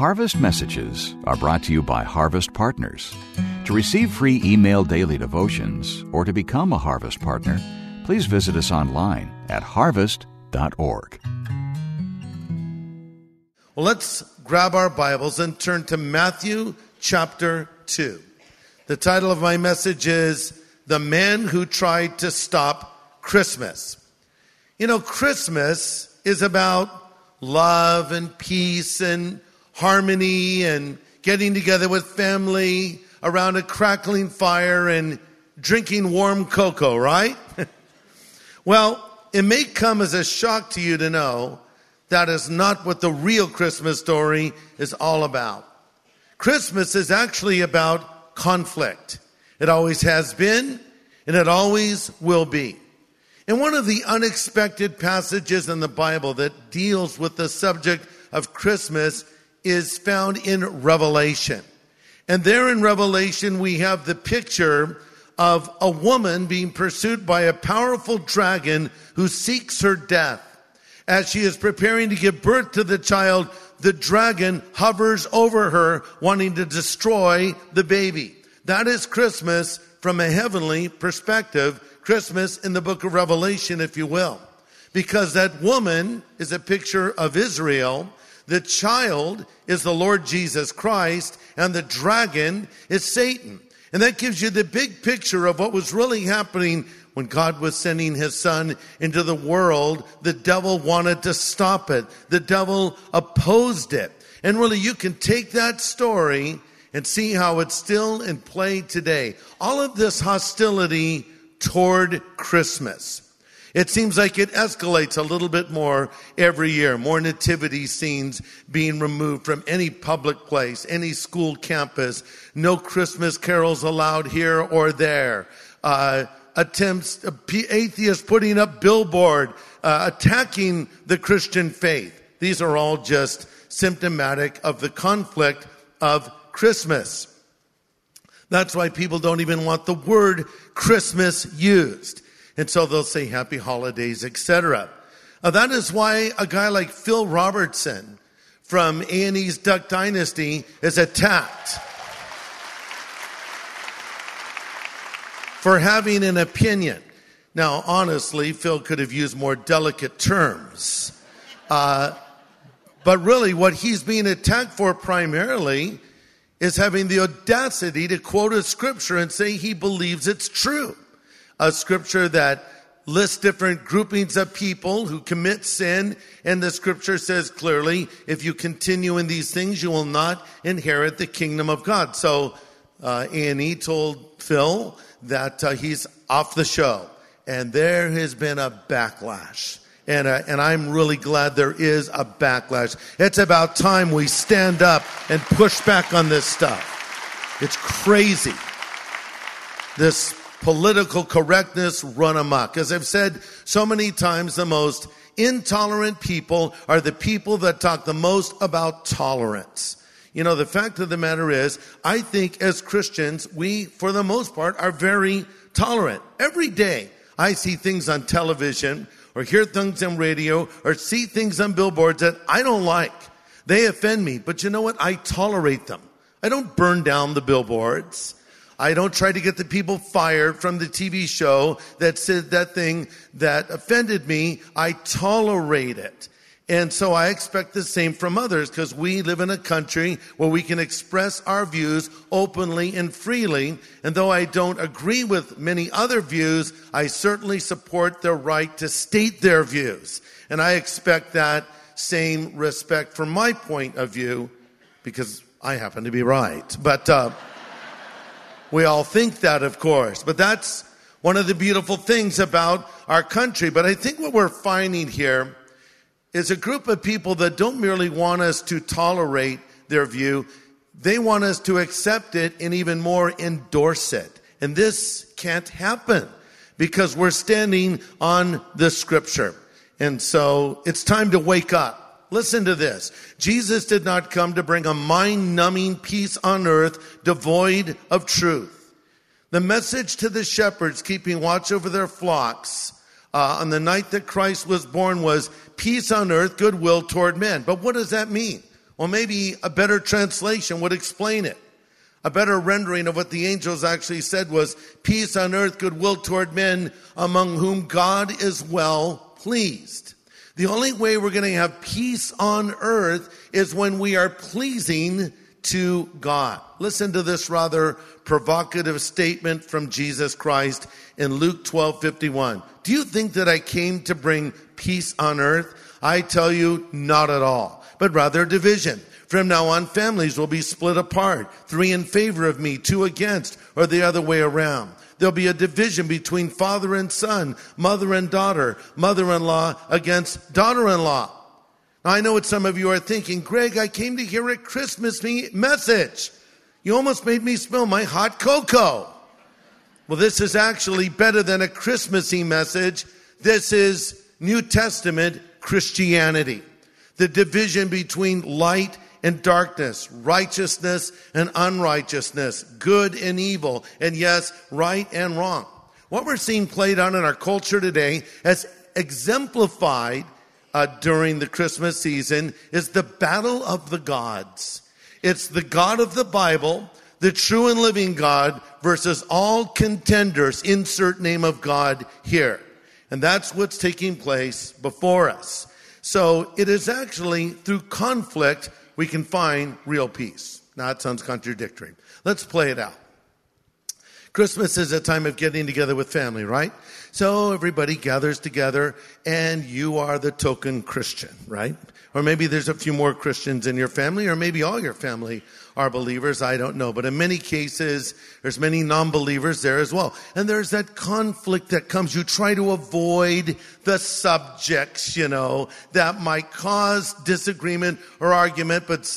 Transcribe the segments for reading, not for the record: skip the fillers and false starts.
Harvest Messages are brought to you by Harvest Partners. To receive free email daily devotions or to become a Harvest Partner, please visit us online at harvest.org. Well, let's grab our Bibles and turn to Matthew chapter 2. The title of my message is The Man Who Tried to Stop Christmas. You know, Christmas is about love and peace and harmony and getting together with family around a crackling fire and drinking warm cocoa, right? Well, it may come as a shock to you to know that is not what the real Christmas story is all about. Christmas is actually about conflict. It always has been, and it always will be. And one of the unexpected passages in the Bible that deals with the subject of Christmas is found in Revelation. And there in Revelation, we have the picture of a woman being pursued by a powerful dragon who seeks her death. As she is preparing to give birth to the child, the dragon hovers over her, wanting to destroy the baby. That is Christmas from a heavenly perspective, Christmas in the book of Revelation, if you will. Because that woman is a picture of Israel, the child is the Lord Jesus Christ, and the dragon is Satan. And that gives you the big picture of what was really happening when God was sending his son into the world. The devil wanted to stop it. The devil opposed it. And really, you can take that story and see how it's still in play today. All of this hostility toward Christmas. It seems like it escalates a little bit more every year. More nativity scenes being removed from any public place, any school campus. No Christmas carols allowed here or there. Attempts, atheists putting up billboard, attacking the Christian faith. These are all just symptomatic of the conflict of Christmas. That's why people don't even want the word Christmas used. And so they'll say happy holidays, etc. That is why a guy like Phil Robertson from A&E's Duck Dynasty is attacked for having an opinion. Now, honestly, Phil could have used more delicate terms. But really, what he's being attacked for primarily is having the audacity to quote a scripture and say he believes it's true. A scripture that lists different groupings of people who commit sin. And the scripture says clearly, if you continue in these things, you will not inherit the kingdom of God. So A&E told Phil that he's off the show. And there has been a backlash. And I'm really glad there is a backlash. It's about time we stand up and push back on this stuff. It's crazy. This political correctness run amok. As I've said so many times, the most intolerant people are the people that talk the most about tolerance. You know, the fact of the matter is, I think as Christians, we, for the most part, are very tolerant. Every day, I see things on television or hear things on radio or see things on billboards that I don't like. They offend me, but you know what? I tolerate them. I don't burn down the billboards. I don't try to get the people fired from the TV show that said that thing that offended me. I tolerate it. And so I expect the same from others because we live in a country where we can express our views openly and freely. And though I don't agree with many other views, I certainly support their right to state their views. And I expect that same respect from my point of view because I happen to be right. But we all think that, of course. But that's one of the beautiful things about our country. But I think what we're finding here is a group of people that don't merely want us to tolerate their view. They want us to accept it and even more endorse it. And this can't happen because we're standing on the scripture. And so it's time to wake up. Listen to this. Jesus did not come to bring a mind-numbing peace on earth devoid of truth. The message to the shepherds keeping watch over their flocks on the night that Christ was born was peace on earth, goodwill toward men. But what does that mean? Well, maybe a better translation would explain it. A better rendering of what the angels actually said was, peace on earth, goodwill toward men, among whom God is well pleased. The only way we're going to have peace on earth is when we are pleasing to God. Listen to this rather provocative statement from Jesus Christ in Luke 12:51. Do you think that I came to bring peace on earth? I tell you, not at all, but rather division. From now on, families will be split apart, 3 in favor of me, 2 against, or the other way around. There'll be a division between father and son, mother and daughter, mother-in-law against daughter-in-law. Now, I know what some of you are thinking. Greg, I came to hear a Christmas message. You almost made me spill my hot cocoa. Well, this is actually better than a Christmassy message. This is New Testament Christianity. The division between light and darkness, righteousness and unrighteousness, good and evil, and yes, right and wrong. What we're seeing played out in our culture today, as exemplified during the Christmas season, is the battle of the gods. It's the God of the Bible, the true and living God, versus all contenders, insert name of God here. And that's what's taking place before us. So it is actually through conflict we can find real peace. Now, that sounds contradictory. Let's play it out. Christmas is a time of getting together with family, right? So everybody gathers together, and you are the token Christian, right? Or maybe there's a few more Christians in your family, or maybe all your family are believers. I don't know. But in many cases, there's many non-believers there as well. And there's that conflict that comes. You try to avoid the subjects, that might cause disagreement or argument, but,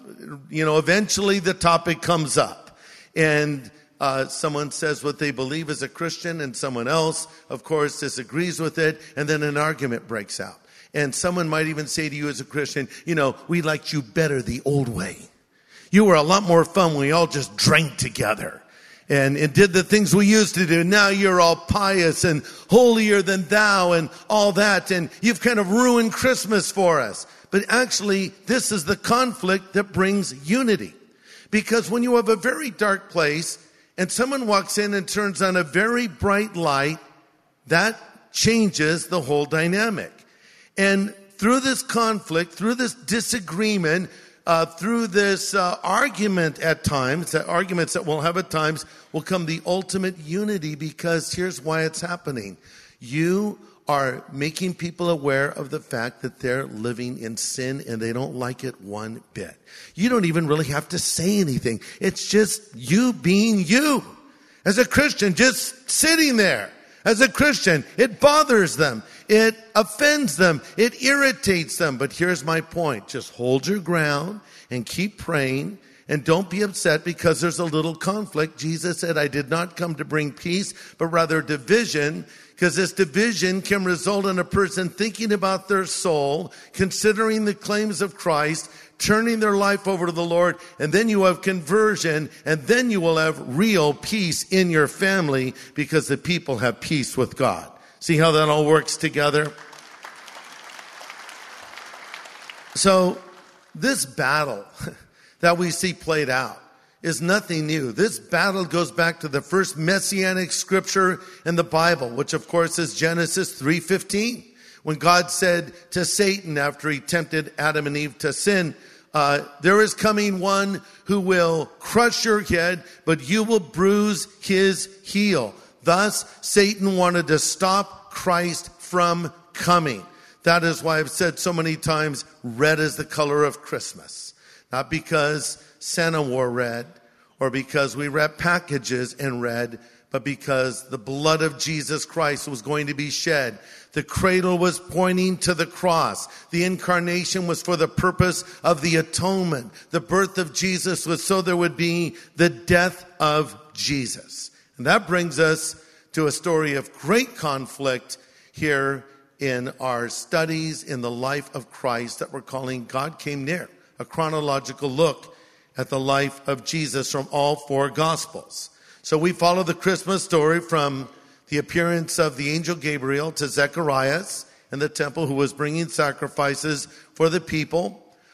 eventually the topic comes up. And someone says what they believe is a Christian, and someone else, of course, disagrees with it, and then an argument breaks out. And someone might even say to you as a Christian, we liked you better the old way. You were a lot more fun when we all just drank together and did the things we used to do. Now you're all pious and holier than thou and all that, and you've kind of ruined Christmas for us. But actually, this is the conflict that brings unity. Because when you have a very dark place and someone walks in and turns on a very bright light, that changes the whole dynamic. And through this conflict, through this disagreement, through this argument at times, the arguments that we'll have at times, will come the ultimate unity, because here's why it's happening. You are making people aware of the fact that they're living in sin and they don't like it one bit. You don't even really have to say anything. It's just you being you. As a Christian, just sitting there. As a Christian, it bothers them. It offends them. It irritates them. But here's my point. Just hold your ground and keep praying, and don't be upset because there's a little conflict. Jesus said, I did not come to bring peace, but rather division, because this division can result in a person thinking about their soul, considering the claims of Christ, turning their life over to the Lord, and then you have conversion, and then you will have real peace in your family because the people have peace with God. See how that all works together? So this battle that we see played out is nothing new. This battle goes back to the first messianic scripture in the Bible, which of course is Genesis 3:15. When God said to Satan after he tempted Adam and Eve to sin, there is coming one who will crush your head, but you will bruise his heel. Thus, Satan wanted to stop Christ from coming. That is why I've said so many times, red is the color of Christmas. Not because Santa wore red or because we wrap packages in red, but because the blood of Jesus Christ was going to be shed. The cradle was pointing to the cross. The incarnation was for the purpose of the atonement. The birth of Jesus was so there would be the death of Jesus. And that brings us to a story of great conflict here in our studies in the life of Christ that we're calling God Came Near, a chronological look at the life of Jesus from all four Gospels. So we follow the Christmas story from the appearance of the angel Gabriel to Zechariah in the temple, who was bringing sacrifices for the people,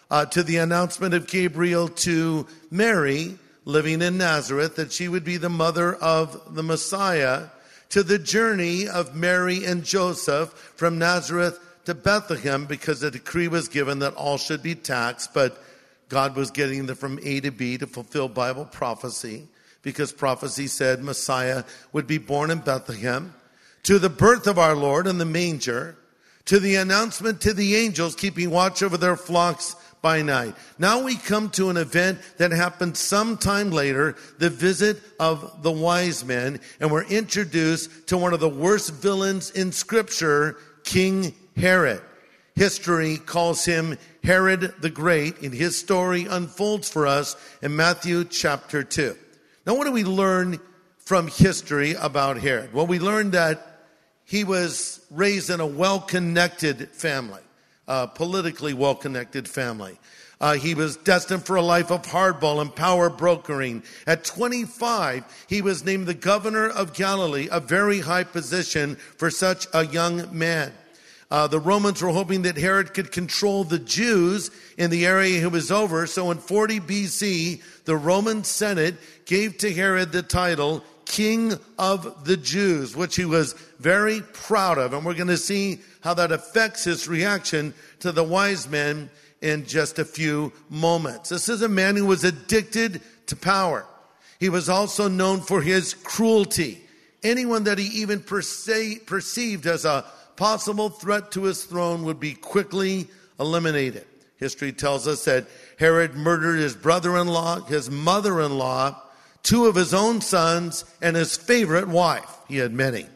to the announcement of Gabriel to Mary, living in Nazareth, that she would be the mother of the Messiah, to the journey of Mary and Joseph from Nazareth to Bethlehem, because a decree was given that all should be taxed, but God was getting them from A to B to fulfill Bible prophecy, because prophecy said Messiah would be born in Bethlehem, to the birth of our Lord in the manger, to the announcement to the angels keeping watch over their flocks by night. Now we come to an event that happened sometime later, the visit of the wise men, and we're introduced to one of the worst villains in Scripture, King Herod. History calls him Herod the Great, and his story unfolds for us in Matthew chapter 2. Now, what do we learn from history about Herod? Well, we learned that he was raised in a well-connected family, a politically well-connected family. He was destined for a life of hardball and power brokering. At 25, he was named the governor of Galilee, a very high position for such a young man. The Romans were hoping that Herod could control the Jews in the area he was over. So in 40 BC, the Roman Senate gave to Herod the title King of the Jews, which he was very proud of. And we're going to see how that affects his reaction to the wise men in just a few moments. This is a man who was addicted to power. He was also known for his cruelty. Anyone that he even perceived as a possible threat to his throne would be quickly eliminated. History tells us that Herod murdered his brother-in-law, his mother-in-law, two of his own sons, and his favorite wife. He had many.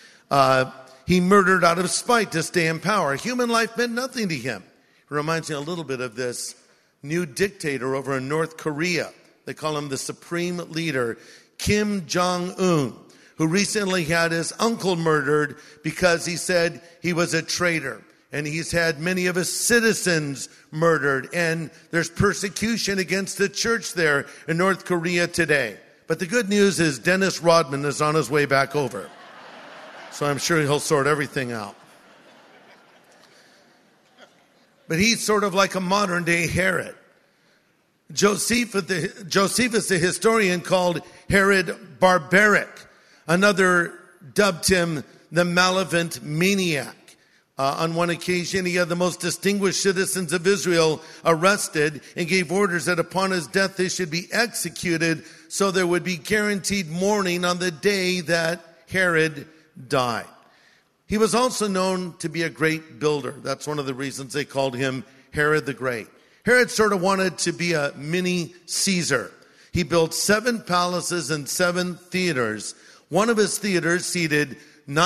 He murdered out of spite to stay in power. Human life meant nothing to him. It reminds me a little bit of this new dictator over in North Korea. They call him the supreme leader, Kim Jong-un, who recently had his uncle murdered because he said he was a traitor. And he's had many of his citizens murdered. And there's persecution against the church there in North Korea today. But the good news is Dennis Rodman is on his way back over. So I'm sure he'll sort everything out. But he's sort of like a modern day Herod. Josephus, the historian, called Herod barbaric. Another dubbed him the malevolent maniac. On one occasion, he had the most distinguished citizens of Israel arrested and gave orders that upon his death they should be executed, so there would be guaranteed mourning on the day that Herod died. He was also known to be a great builder. That's one of the reasons they called him Herod the Great. Herod sort of wanted to be a mini Caesar. He built 7 palaces and 7 theaters. One of his theaters seated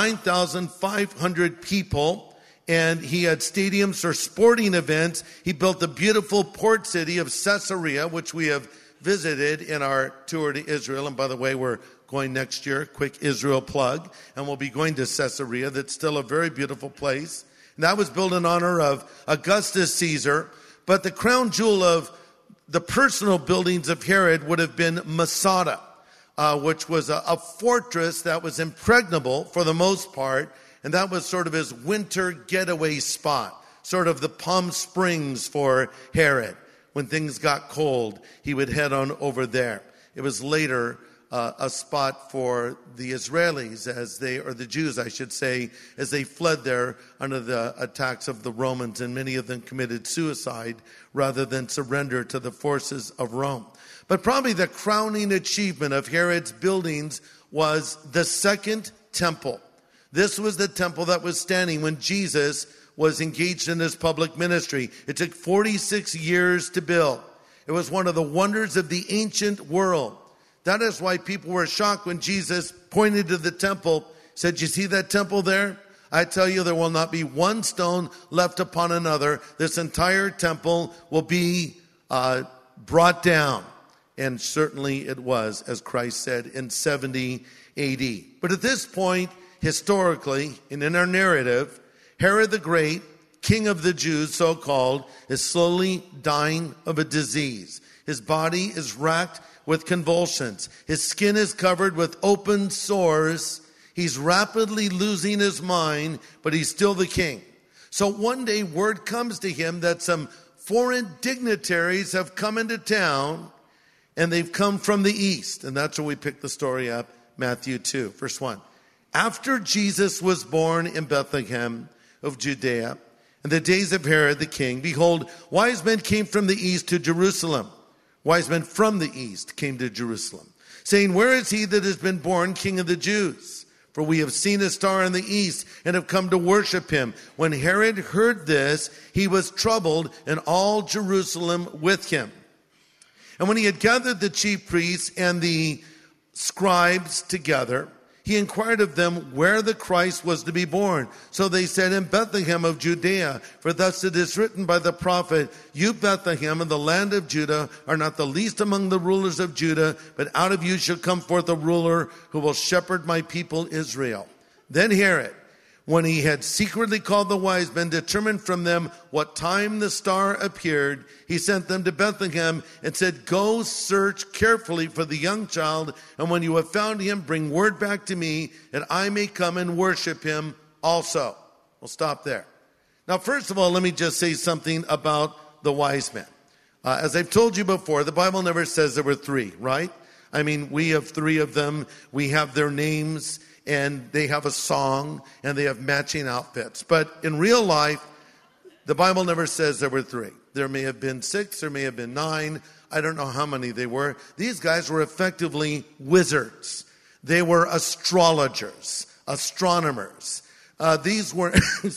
9,500 people, and he had stadiums for sporting events. He built the beautiful port city of Caesarea, which we have visited in our tour to Israel. And by the way, we're going next year, quick Israel plug, and we'll be going to Caesarea. That's still a very beautiful place. And that was built in honor of Augustus Caesar. But the crown jewel of the personal buildings of Herod would have been Masada, which was a fortress that was impregnable for the most part. And that was sort of his winter getaway spot, sort of the Palm Springs for Herod. When things got cold, he would head on over there. It was later a spot for the Israelis, or the Jews, I should say, as they fled there under the attacks of the Romans, and many of them committed suicide rather than surrender to the forces of Rome. But probably the crowning achievement of Herod's buildings was the Second Temple. This was the temple that was standing when Jesus was engaged in his public ministry. It took 46 years to build. It was one of the wonders of the ancient world. That is why people were shocked when Jesus pointed to the temple, said, "You see that temple there? I tell you, there will not be one stone left upon another. This entire temple will be brought down." And certainly it was, as Christ said, in 70 AD. But at this point, historically, and in our narrative, Herod the Great, king of the Jews, so-called, is slowly dying of a disease. His body is racked with convulsions. His skin is covered with open sores. He's rapidly losing his mind, but he's still the king. So one day word comes to him that some foreign dignitaries have come into town, and they've come from the east. And that's where we pick the story up, Matthew 2, verse 1. After Jesus was born in Bethlehem of Judea, in the days of Herod the king, behold, wise men came from the east to Jerusalem. Wise men from the east came to Jerusalem, saying, where is he that has been born King of the Jews? For we have seen a star in the east and have come to worship him. When Herod heard this, he was troubled, and all Jerusalem with him. And when he had gathered the chief priests and the scribes together, he inquired of them where the Christ was to be born. So they said, in Bethlehem of Judea, for thus it is written by the prophet, you Bethlehem in the land of Judah are not the least among the rulers of Judah, but out of you shall come forth a ruler who will shepherd my people Israel. Then Herod, when he had secretly called the wise men, determined from them what time the star appeared, he sent them to Bethlehem and said, go search carefully for the young child, and when you have found him, bring word back to me, that I may come and worship him also. We'll stop there. Now, first of all, let me just say something about the wise men. As I've told you before, the Bible never says there were three, right? I mean, we have three of them. We have their names, and they have a song, and they have matching outfits. But in real life, the Bible never says there were three. There may have been 6, there may have been 9. I don't know how many they were. These guys were effectively wizards. They were astrologers, astronomers. These were,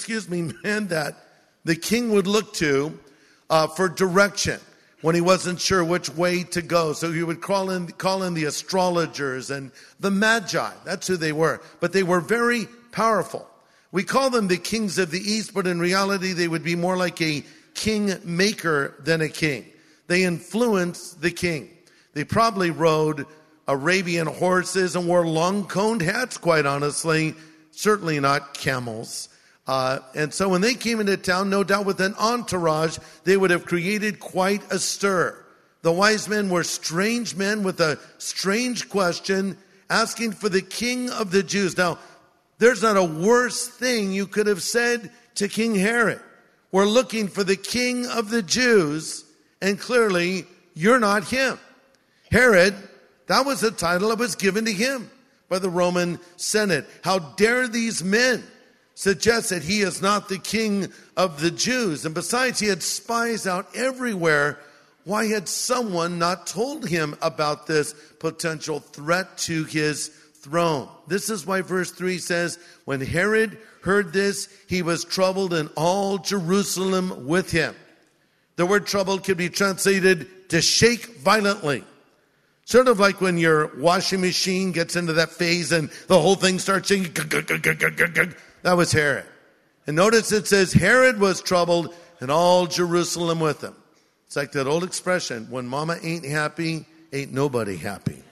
men that the king would look to for direction when he wasn't sure which way to go. So he would call in the astrologers and the magi. That's who they were. But they were very powerful. We call them the kings of the east, but in reality they would be more like a king maker than a king. They influenced the king. They probably rode Arabian horses and wore long-coned hats, quite honestly. Certainly not camels. And so when they came into town, no doubt with an entourage, they would have created quite a stir. The wise men were strange men with a strange question, asking for the King of the Jews. Now, there's not a worse thing you could have said to King Herod. We're looking for the King of the Jews, and clearly you're not him. Herod, that was the title that was given to him by the Roman Senate. How dare these men suggest that he is not the King of the Jews? And besides, he had spies out everywhere. Why had someone not told him about this potential threat to his throne? This is why verse 3 says, when Herod heard this, he was troubled, and all Jerusalem with him. The word troubled could be translated to shake violently. Sort of like when your washing machine gets into that phase and the whole thing starts shaking. That was Herod. And notice it says Herod was troubled, and all Jerusalem with him. It's like that old expression, when mama ain't happy, ain't nobody happy.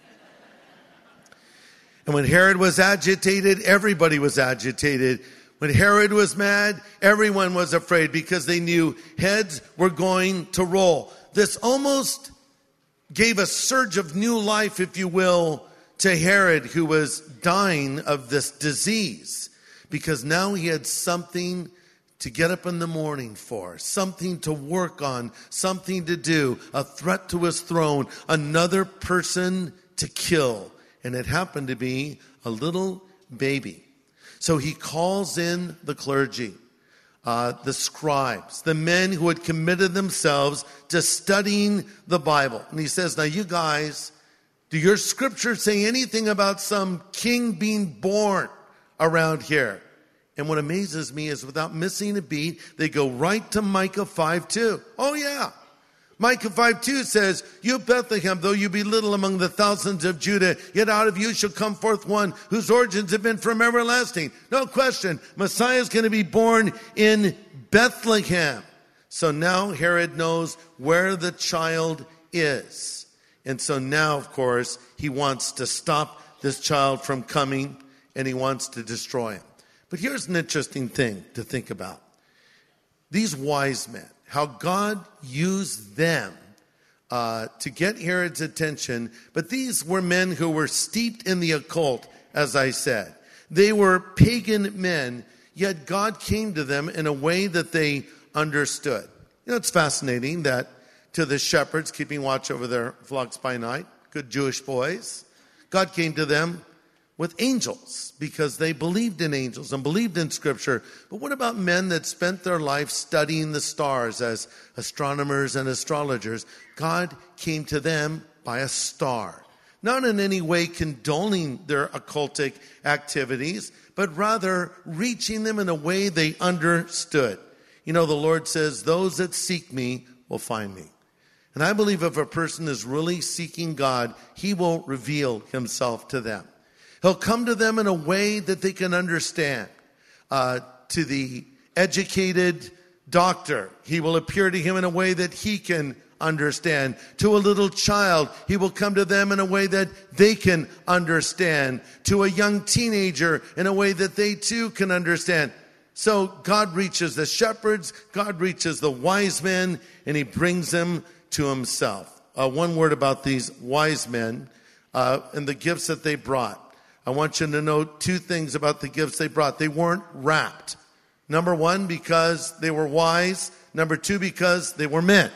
And when Herod was agitated, everybody was agitated. When Herod was mad, everyone was afraid because they knew heads were going to roll. This almost gave a surge of new life, if you will, to Herod, who was dying of this disease, because now he had something to get up in the morning for, something to work on, something to do, a threat to his throne, another person to kill. And it happened to be a little baby. So he calls in the clergy, the scribes, the men who had committed themselves to studying the Bible. And he says, now you guys, do your scriptures say anything about some king being born around here? And what amazes me is without missing a beat, they go right to Micah 5:2. Oh yeah. Micah 5:2 says, you Bethlehem, though you be little among the thousands of Judah, yet out of you shall come forth one whose origins have been from everlasting. No question, Messiah is going to be born in Bethlehem. So now Herod knows where the child is. And so now, of course, he wants to stop this child from coming, and he wants to destroy him. But here's an interesting thing to think about. These wise men, how God used them to get Herod's attention. But these were men who were steeped in the occult, as I said. They were pagan men, yet God came to them in a way that they understood. It's fascinating that to the shepherds keeping watch over their flocks by night, good Jewish boys, God came to them with angels because they believed in angels and believed in Scripture. But what about men that spent their life studying the stars as astronomers and astrologers? God came to them by a star, not in any way condoning their occultic activities, but rather reaching them in a way they understood. The Lord says, those that seek me will find me. And I believe if a person is really seeking God, he will reveal himself to them. He'll come to them in a way that they can understand. To the educated doctor, he will appear to him in a way that he can understand. To a little child, he will come to them in a way that they can understand. To a young teenager, in a way that they too can understand. So God reaches the shepherds, God reaches the wise men, and he brings them to himself. One word about these wise men and the gifts that they brought. I want you to know two things about the gifts they brought. They weren't wrapped. Number one, because they were wise. Number two, because they were men.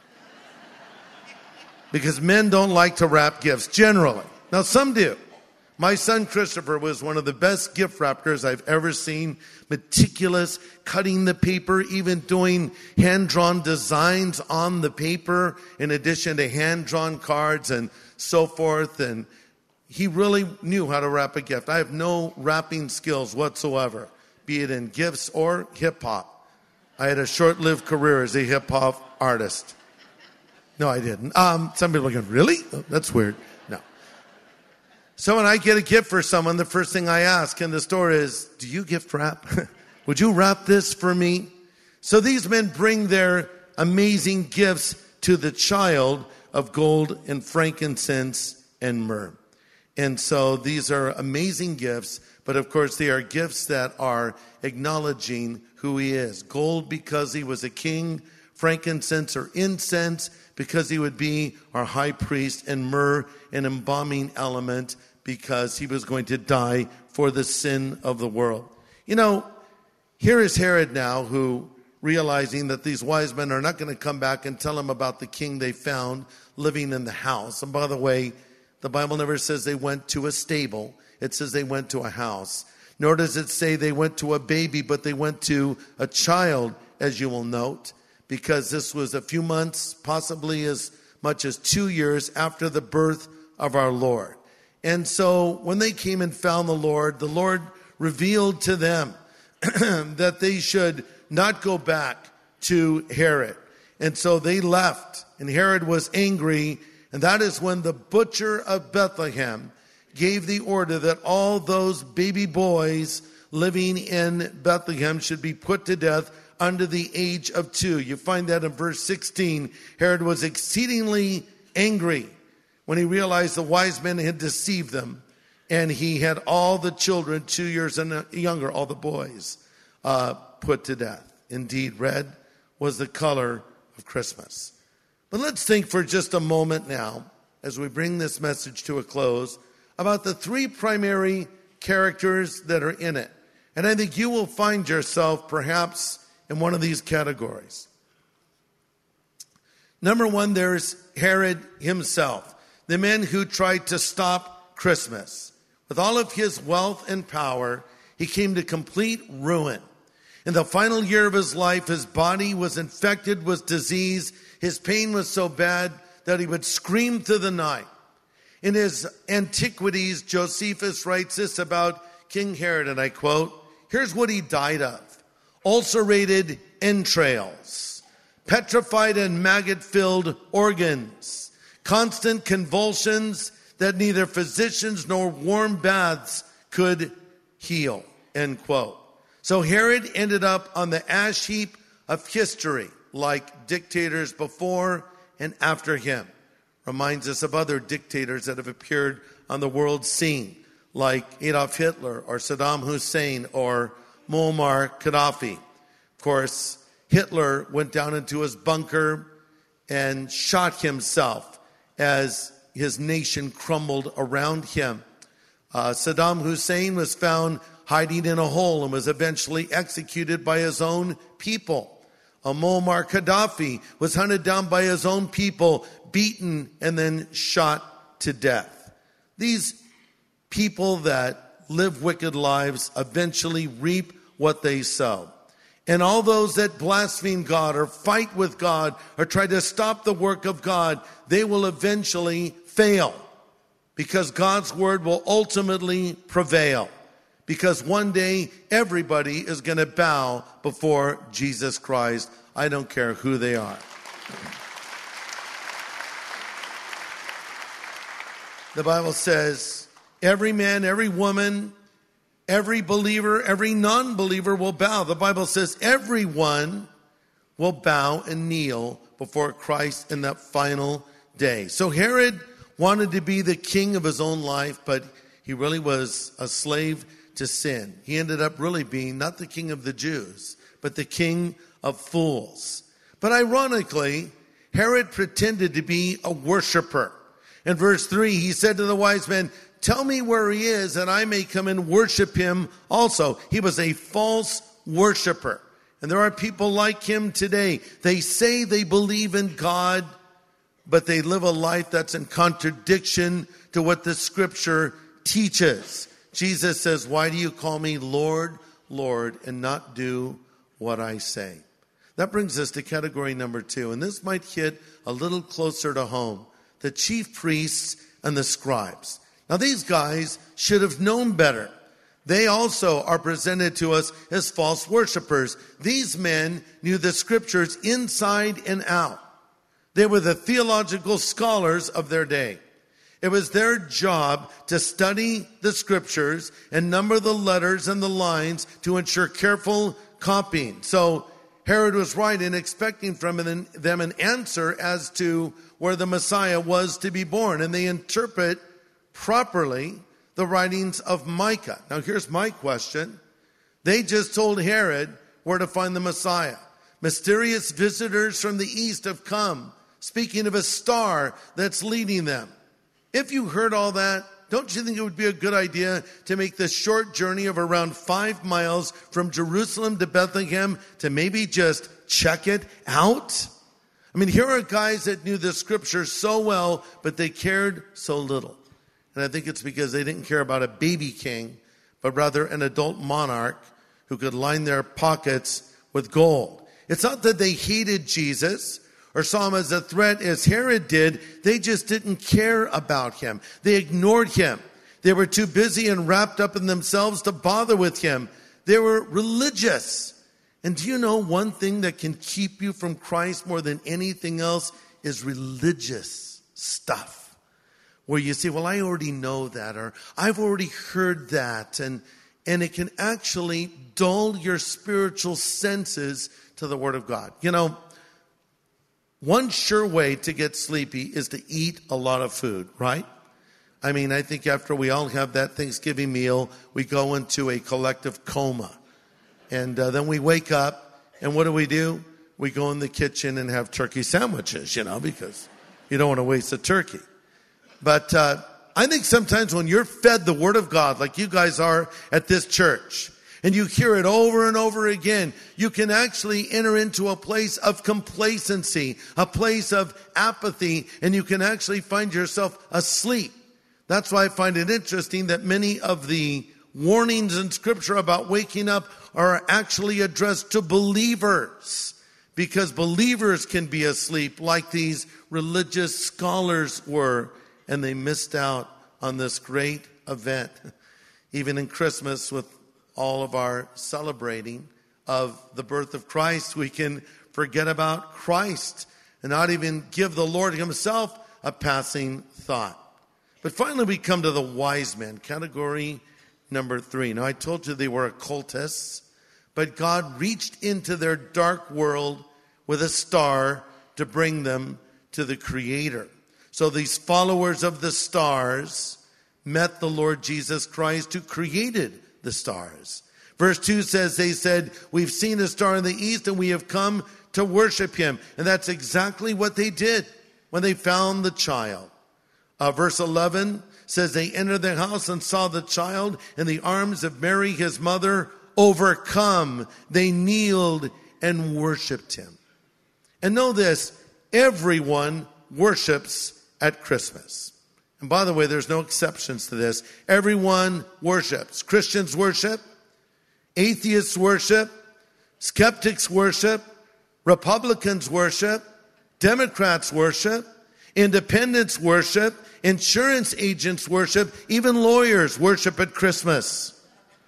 Because men don't like to wrap gifts, generally. Now, some do. My son Christopher was one of the best gift wrappers I've ever seen. Meticulous, cutting the paper, even doing hand-drawn designs on the paper, in addition to hand-drawn cards and so forth. And he really knew how to wrap a gift. I have no wrapping skills whatsoever, be it in gifts or hip-hop. I had a short-lived career as a hip-hop artist. No, I didn't. Some people are going, really? Oh, that's weird. No. So when I get a gift for someone, the first thing I ask in the store is, do you gift wrap? Would you wrap this for me? So these men bring their amazing gifts to the child of gold and frankincense and myrrh. And so these are amazing gifts, but of course they are gifts that are acknowledging who he is. Gold because he was a king, frankincense or incense because he would be our high priest, and myrrh, an embalming element because he was going to die for the sin of the world. Here is Herod now, who, realizing that these wise men are not going to come back and tell him about the king they found living in the house. And by the way, the Bible never says they went to a stable. It says they went to a house. Nor does it say they went to a baby, but they went to a child, as you will note, because this was a few months, possibly as much as 2 years after the birth of our Lord. And so when they came and found the Lord revealed to them that they should not go back to Herod. And so they left, and Herod was angry. And that is when the butcher of Bethlehem gave the order that all those baby boys living in Bethlehem should be put to death under the age of 2. You find that in verse 16. Herod was exceedingly angry when he realized the wise men had deceived them. And he had all the children 2 years and younger, all the boys, put to death. Indeed, red was the color of Christmas. But let's think for just a moment now, as we bring this message to a close, about the three primary characters that are in it. And I think you will find yourself perhaps in one of these categories. Number one, there's Herod himself, the man who tried to stop Christmas. With all of his wealth and power, he came to complete ruin. In the final year of his life, his body was infected with disease. His pain was so bad that he would scream through the night. In his Antiquities, Josephus writes this about King Herod, and I quote, here's what he died of: ulcerated entrails, petrified and maggot-filled organs, constant convulsions that neither physicians nor warm baths could heal, end quote. So Herod ended up on the ash heap of history, like dictators before and after him. Reminds us of other dictators that have appeared on the world scene, like Adolf Hitler or Saddam Hussein or Muammar Gaddafi. Of course, Hitler went down into his bunker and shot himself as his nation crumbled around him. Saddam Hussein was found hiding in a hole and was eventually executed by his own people. Muammar Gaddafi was hunted down by his own people, beaten, and then shot to death. These people that live wicked lives eventually reap what they sow. And all those that blaspheme God or fight with God or try to stop the work of God, they will eventually fail, because God's word will ultimately prevail. Because one day everybody is going to bow before Jesus Christ. I don't care who they are. The Bible says every man, every woman, every believer, every non-believer will bow. The Bible says everyone will bow and kneel before Christ in that final day. So Herod wanted to be the king of his own life, but he really was a slave to sin. He ended up really being not the king of the Jews, but the king of fools. But ironically, Herod pretended to be a worshiper. In verse 3, he said to the wise men, "Tell me where he is, and I may come and worship him also." He was a false worshiper. And there are people like him today. They say they believe in God, but they live a life that's in contradiction to what the scripture teaches. Jesus says, "Why do you call me Lord, Lord, and not do what I say?" That brings us to category number 2, and this might hit a little closer to home. The chief priests and the scribes. Now these guys should have known better. They also are presented to us as false worshipers. These men knew the scriptures inside and out. They were the theological scholars of their day. It was their job to study the scriptures and number the letters and the lines to ensure careful copying. So Herod was right in expecting from them an answer as to where the Messiah was to be born. And they interpret properly the writings of Micah. Now here's my question. They just told Herod where to find the Messiah. Mysterious visitors from the east have come, speaking of a star that's leading them. If you heard all that, don't you think it would be a good idea to make the short journey of around 5 miles from Jerusalem to Bethlehem to maybe just check it out? I mean, here are guys that knew the scriptures so well, but they cared so little. And I think it's because they didn't care about a baby king, but rather an adult monarch who could line their pockets with gold. It's not that they hated Jesus or saw him as a threat as Herod did. They just didn't care about him. They ignored him. They were too busy and wrapped up in themselves to bother with him. They were religious. And do you know one thing that can keep you from Christ more than anything else is religious stuff. Where you say, well, I already know that, or I've already heard that. And it can actually dull your spiritual senses to the Word of God. You know, one sure way to get sleepy is to eat a lot of food, right? I mean, I think after we all have that Thanksgiving meal, we go into a collective coma. And then we wake up, and what do? We go in the kitchen and have turkey sandwiches, because you don't want to waste a turkey. But I think sometimes when you're fed the Word of God, like you guys are at this church, and you hear it over and over again, you can actually enter into a place of complacency, a place of apathy, and you can actually find yourself asleep. That's why I find it interesting that many of the warnings in Scripture about waking up are actually addressed to believers, because believers can be asleep like these religious scholars were, and they missed out on this great event. Even in Christmas, with all of our celebrating of the birth of Christ, we can forget about Christ and not even give the Lord himself a passing thought. But finally we come to the wise men, category number 3. Now I told you they were occultists, but God reached into their dark world with a star to bring them to the Creator. So these followers of the stars met the Lord Jesus Christ, who created the stars. Verse 2 says, they said, "We've seen a star in the east and we have come to worship him." And that's exactly what they did when they found the child. Verse 11 says, they entered the house and saw the child in the arms of Mary, his mother. Overcome, they kneeled and worshiped him. And know this, everyone worships at Christmas. And by the way, there's no exceptions to this. Everyone worships. Christians worship, atheists worship, skeptics worship, Republicans worship, Democrats worship, independents worship, insurance agents worship, even lawyers worship at Christmas.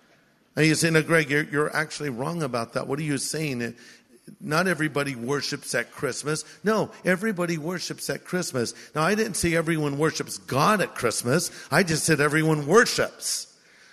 Now you say, no, Greg, you're actually wrong about that. What are you saying? Not everybody worships at Christmas. No, everybody worships at Christmas. Now, I didn't say everyone worships God at Christmas. I just said everyone worships.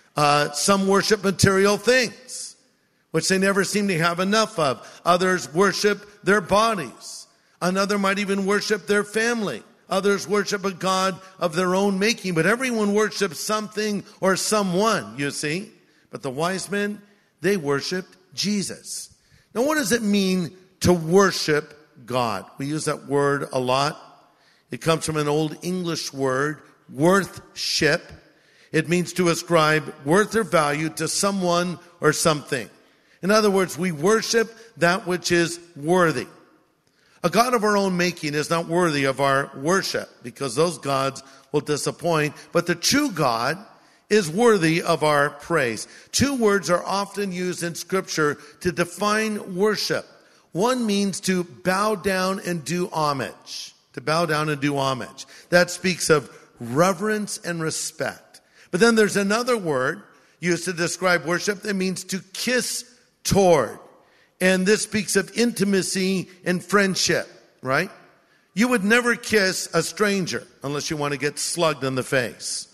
Some worship material things, which they never seem to have enough of. Others worship their bodies. Another might even worship their family. Others worship a God of their own making. But everyone worships something or someone, you see. But the wise men, they worshiped Jesus. Now, what does it mean to worship God? We use that word a lot. It comes from an old English word, worthship. It means to ascribe worth or value to someone or something. In other words, we worship that which is worthy. A God of our own making is not worthy of our worship because those gods will disappoint. But the true God is worthy of our praise. Two words are often used in Scripture to define worship. One means to bow down and do homage. To bow down and do homage. That speaks of reverence and respect. But then there's another word used to describe worship that means to kiss toward. And this speaks of intimacy and friendship, right? You would never kiss a stranger unless you want to get slugged in the face.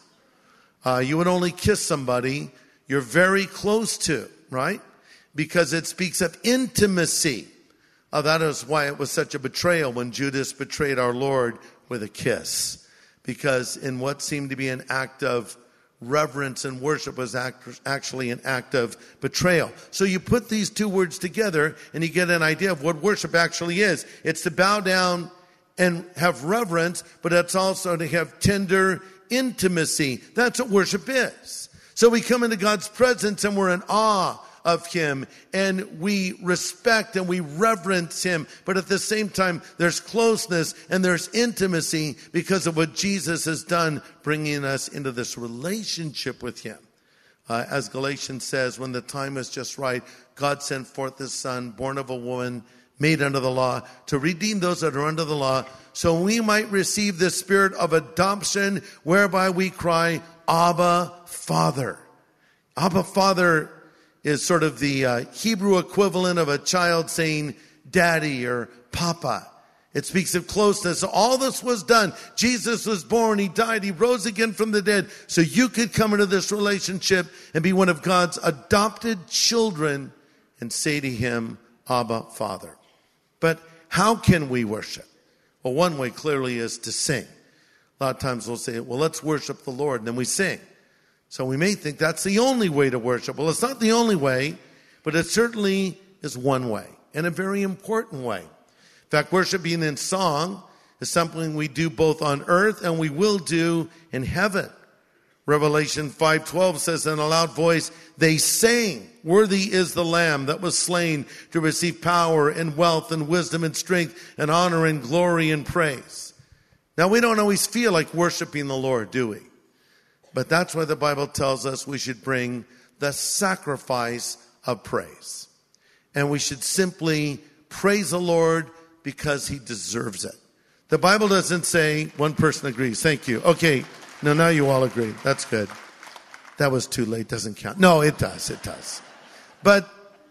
You would only kiss somebody you're very close to, right? Because it speaks of intimacy. That is why it was such a betrayal when Judas betrayed our Lord with a kiss. Because in what seemed to be an act of reverence and worship was actually an act of betrayal. So you put these two words together and you get an idea of what worship actually is. It's to bow down and have reverence, but it's also to have tender intimacy. That's what worship is. So we come into God's presence and we're in awe of him and we respect and we reverence him. But at the same time, there's closeness and there's intimacy because of what Jesus has done, bringing us into this relationship with him. As Galatians says, when the time is just right, God sent forth his son, born of a woman, made under the law, to redeem those that are under the law, so we might receive the spirit of adoption, whereby we cry, Abba, Father. Abba, Father is sort of the Hebrew equivalent of a child saying daddy or papa. It speaks of closeness. All this was done. Jesus was born. He died. He rose again from the dead. So you could come into this relationship and be one of God's adopted children and say to him, Abba, Father. But how can we worship? Well, one way clearly is to sing. A lot of times we'll say, well, let's worship the Lord, and then we sing. So we may think that's the only way to worship. Well, it's not the only way, but it certainly is one way, and a very important way. In fact, worshiping in song is something we do both on earth and we will do in heaven. Revelation 5:12 says in a loud voice, they sang, worthy is the Lamb that was slain to receive power and wealth and wisdom and strength and honor and glory and praise. Now, we don't always feel like worshiping the Lord, do we? But that's why the Bible tells us we should bring the sacrifice of praise. And we should simply praise the Lord because he deserves it. The Bible doesn't say, one person agrees, thank you. Okay, no, now you all agree. That's good. That was too late, doesn't count. No, it does. But,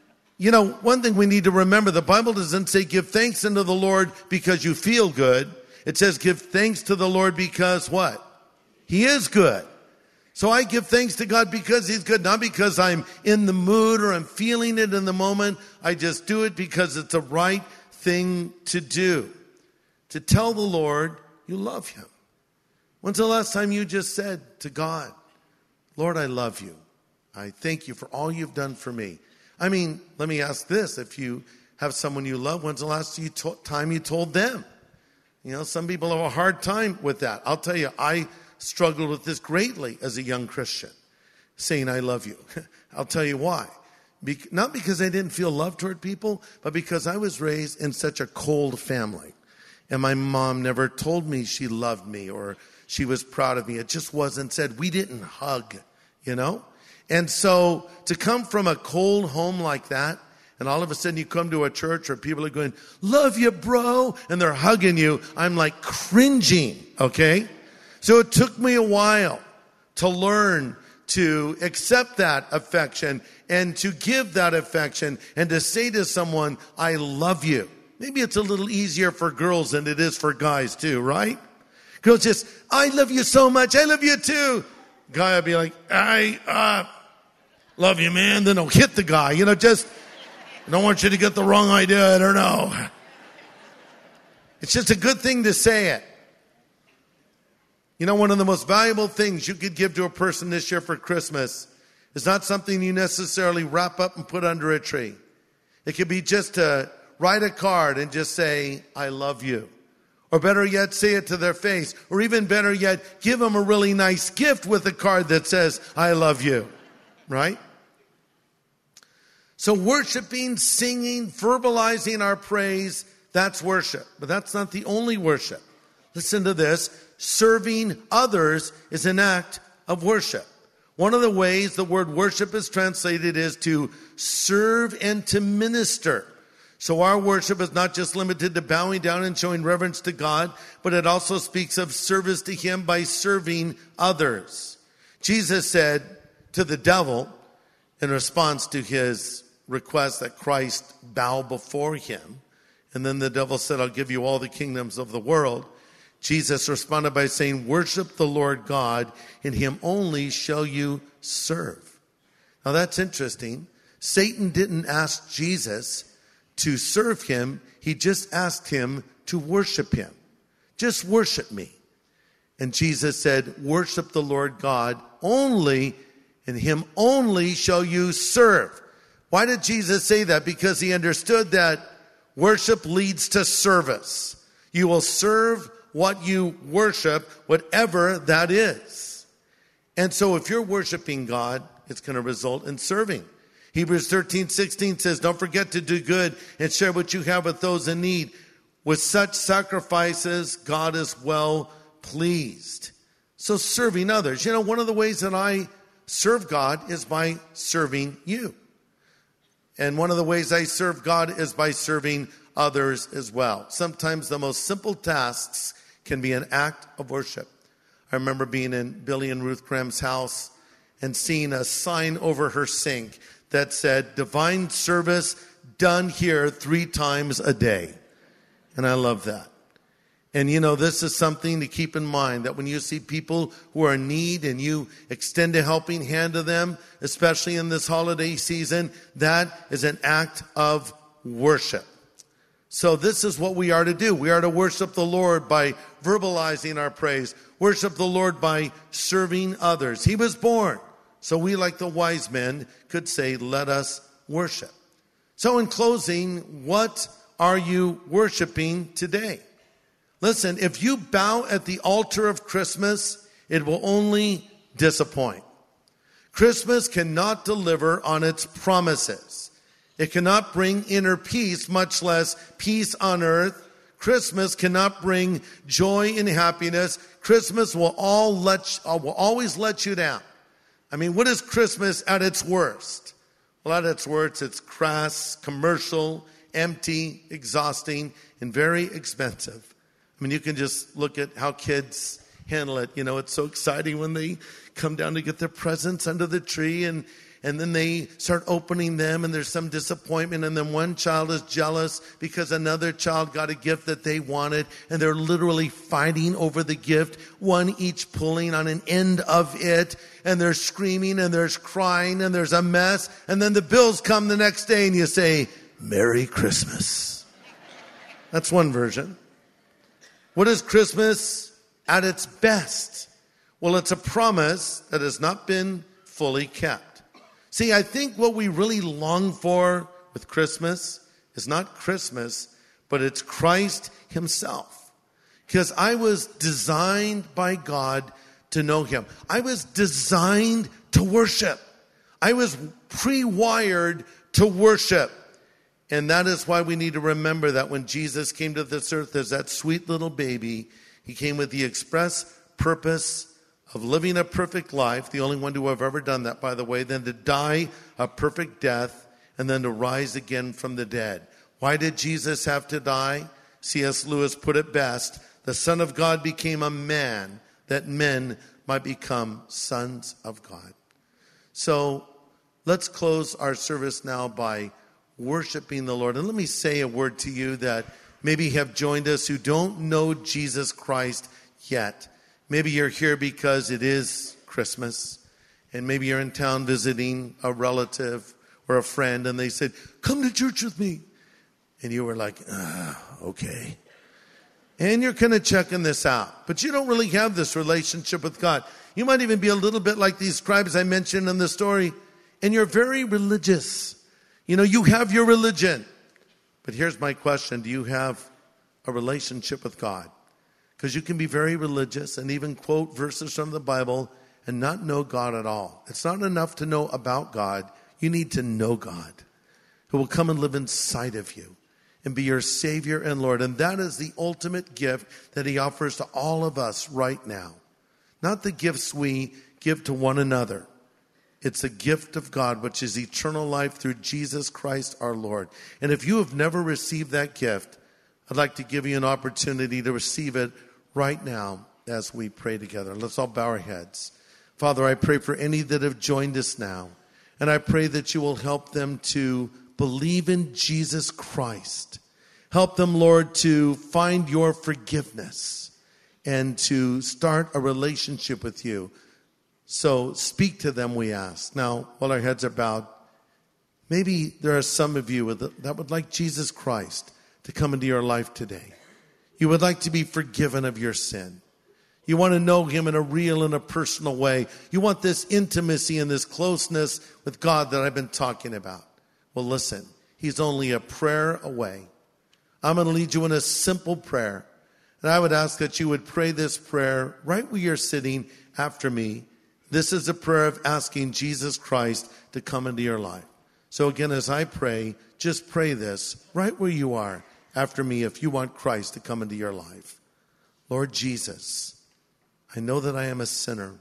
one thing we need to remember, the Bible doesn't say give thanks unto the Lord because you feel good. It says give thanks to the Lord because what? He is good. So I give thanks to God because he's good, not because I'm in the mood or I'm feeling it in the moment. I just do it because it's the right thing to do. To tell the Lord you love him. When's the last time you just said to God, Lord, I love you. I thank you for all you've done for me. I mean, let me ask this. If you have someone you love, when's the last time you told them? Some people have a hard time with that. I'll tell you, I struggled with this greatly as a young Christian, saying I love you. I'll tell you why. Not because I didn't feel love toward people, but because I was raised in such a cold family. And my mom never told me she loved me or she was proud of me. It just wasn't said. We didn't hug, you know? And so to come from a cold home like that, and all of a sudden you come to a church where people are going, love you, bro, and they're hugging you, I'm like cringing, okay? So it took me a while to learn to accept that affection and to give that affection and to say to someone, I love you. Maybe it's a little easier for girls than it is for guys too, right? Girls just, I love you so much. I love you too. Guy will be like, I love you, man. Then he'll hit the guy. You know, just, I don't want you to get the wrong idea. I don't know. It's just a good thing to say it. You know, one of the most valuable things you could give to a person this year for Christmas is not something you necessarily wrap up and put under a tree. It could be just to write a card and just say, I love you. Or better yet, say it to their face. Or even better yet, give them a really nice gift with a card that says, I love you. Right? So worshiping, singing, verbalizing our praise, that's worship. But that's not the only worship. Listen to this. Serving others is an act of worship. One of the ways the word worship is translated is to serve and to minister. So our worship is not just limited to bowing down and showing reverence to God, but it also speaks of service to Him by serving others. Jesus said to the devil in response to his request that Christ bow before him, and then the devil said, I'll give you all the kingdoms of the world. Jesus responded by saying, worship the Lord God, in Him only shall you serve. Now that's interesting. Satan didn't ask Jesus to serve Him. He just asked Him to worship Him. Just worship me. And Jesus said, worship the Lord God only, in Him only shall you serve. Why did Jesus say that? Because He understood that worship leads to service. You will serve what you worship, whatever that is. And so if you're worshiping God, it's going to result in serving. Hebrews 13:16 says, don't forget to do good and share what you have with those in need. With such sacrifices, God is well pleased. So serving others. You know, one of the ways that I serve God is by serving you. And one of the ways I serve God is by serving others as well. Sometimes the most simple tasks can be an act of worship. I remember being in Billy and Ruth Graham's house and seeing a sign over her sink that said, divine service done here 3 times a day. And I love that. And you know, this is something to keep in mind, that when you see people who are in need and you extend a helping hand to them, especially in this holiday season, that is an act of worship. So this is what we are to do. We are to worship the Lord by verbalizing our praise. Worship the Lord by serving others. He was born, so we, like the wise men, could say, let us worship. So in closing, what are you worshiping today? Listen, if you bow at the altar of Christmas, it will only disappoint. Christmas cannot deliver on its promises. It cannot bring inner peace, much less peace on earth. Christmas cannot bring joy and happiness. Christmas will always let you down. I mean, what is Christmas at its worst? Well, at its worst, it's crass, commercial, empty, exhausting, and very expensive. I mean, you can just look at how kids handle it. You know, it's so exciting when they come down to get their presents under the tree, and then they start opening them, and there's some disappointment, and then one child is jealous because another child got a gift that they wanted, and they're literally fighting over the gift, one each pulling on an end of it, and they're screaming, and there's crying, and there's a mess, and then the bills come the next day, and you say, Merry Christmas. That's one version. What is Christmas at its best? Well, it's a promise that has not been fully kept. See, I think what we really long for with Christmas is not Christmas, but it's Christ Himself. Because I was designed by God to know Him. I was designed to worship. I was pre-wired to worship. And that is why we need to remember that when Jesus came to this earth as that sweet little baby, he came with the express purpose of living a perfect life, the only one to have ever done that, by the way, then to die a perfect death, and then to rise again from the dead. Why did Jesus have to die? C.S. Lewis put it best, the Son of God became a man that men might become sons of God. So let's close our service now by worshiping the Lord. And let me say a word to you that maybe have joined us who don't know Jesus Christ yet. Maybe you're here because it is Christmas, and maybe you're in town visiting a relative or a friend, and they said, come to church with me. And you were like, okay. And you're kind of checking this out, but you don't really have this relationship with God. You might even be a little bit like these scribes I mentioned in the story, and you're very religious. You know, you have your religion. But here's my question. Do you have a relationship with God? Because you can be very religious and even quote verses from the Bible and not know God at all. It's not enough to know about God. You need to know God, who will come and live inside of you and be your Savior and Lord. And that is the ultimate gift that he offers to all of us right now. Not the gifts we give to one another. It's a gift of God, which is eternal life through Jesus Christ our Lord. And if you have never received that gift, I'd like to give you an opportunity to receive it right now as we pray together. Let's all bow our heads. Father, I pray for any that have joined us now, and I pray that you will help them to believe in Jesus Christ. Help them, Lord, to find your forgiveness and to start a relationship with you. So speak to them, we ask. Now, while our heads are bowed, maybe there are some of you that would like Jesus Christ to come into your life today. You would like to be forgiven of your sin. You want to know him in a real and a personal way. You want this intimacy and this closeness with God that I've been talking about. Well, listen, he's only a prayer away. I'm going to lead you in a simple prayer. And I would ask that you would pray this prayer right where you're sitting after me. This is a prayer of asking Jesus Christ to come into your life. So again, as I pray, just pray this right where you are after me if you want Christ to come into your life. Lord Jesus, I know that I am a sinner,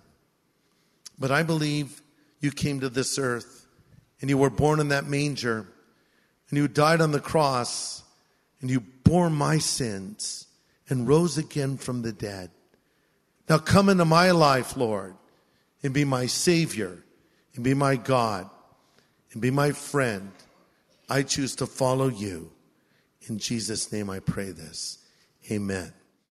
but I believe you came to this earth and you were born in that manger and you died on the cross and you bore my sins and rose again from the dead. Now come into my life, Lord, and be my Savior, and be my God, and be my friend. I choose to follow you. In Jesus' name I pray this. Amen.